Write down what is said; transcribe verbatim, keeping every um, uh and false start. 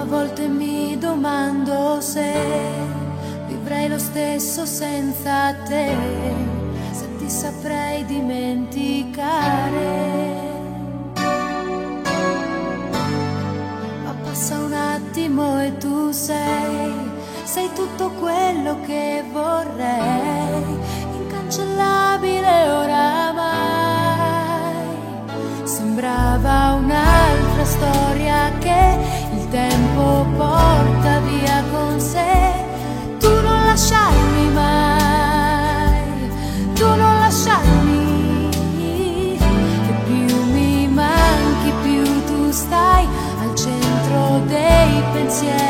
volte mi domando se vivrei lo stesso senza te, se ti saprei dimenticare. Ma passa un attimo e tu sei, sei tutto quello che vorrei, incancellabile oramai. Sembrava un'altra storia che il tempo porta via con sé. Tu non lasciarmi mai, tu non lasciarmi, che più mi manchi più tu stai al centro dei pensieri.